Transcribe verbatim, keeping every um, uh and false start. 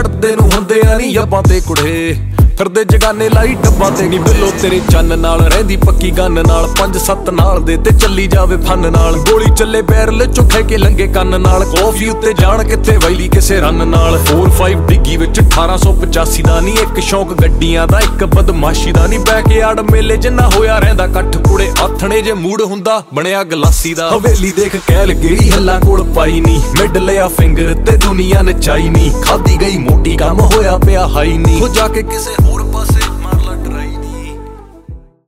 ਚੜਦੇ ਨੂੰ ਹੁੰਦੇ ਆ ਨੀ ਅੱਬਾਂ ਤੇ ਕੁੜੇ ਫਿਰਦੇ ਜਗਾਨੇ ਲਾਈ ਡੱਬਾਂ ਤੇ ਨੀ ਬਿੱਲੋ ਤੇਰੇ ਚੰਨ ਨਾਲ ਰਹਿੰਦੀ ਪੱਕੀ ਗੰਨ ਨਾਲ ਪੰਜ ਸੱਤ ਨਾਲ ਦੇ ਤੇ ਚੱਲੀ ਜਾਵੇ ਫਨ ਨਾਲ ਗੋਲੀ ਚੱਲੇ ਬੈਰਲ ਚੁੱਖੇ ਕੇ ਲੰਗੇ ਕੰਨ ਨਾਲ ਕੌਫੀ ਉੱਤੇ ਜਾਣ ਕਿੱਥੇ ਵੈਲੀ ਕਿਸੇ ਰਨ ਨਾਲ ਚਾਰ ਪੰਜ ਡਿੱਗੀ ਵਿੱਚ ਅਠਾਰਾਂ ਸੌ ਪਚਾਸੀ ਦਾ ਨੀ ਇੱਕ ਸ਼ੌਕ ਗੱਡੀਆਂ ਦਾ ਇੱਕ ਬਦਮਾਸ਼ੀ ਦਾ ਨੀ ਬੈਕਯਾਰਡ ਮੇਲੇ ਜਿੰਨਾ ਹੋਇਆ ਰਹਿੰਦਾ ਇਕੱਠ ਕੁੜੇ ਆਥਣੇ ਜੇ ਮੂਡ ਹੁੰਦਾ ਬਣਿਆ ਗਲਾਸੀ ਦਾ ਹਵੇਲੀ ਦੇਖ ਕਹਿਲ ਗਈ ਹੱਲਾਂ ਕੋਲ ਪਾਈ ਨੀ ਮਿਡ ਲਿਆ ਫਿੰਗਰ ਤੇ ਦੁਨੀਆ ਨਚਾਈ ਨੀ ਖਾਦੀ ਗਈ ਮੋਟੀ ਕੰਮ ਹੋਇਆ ਪਿਆ ਹਾਈ ਨੀ ਹੋ ਜਾ ਕੇ ਕਿਸੇ ਹੋਰ ਪਾਸੇ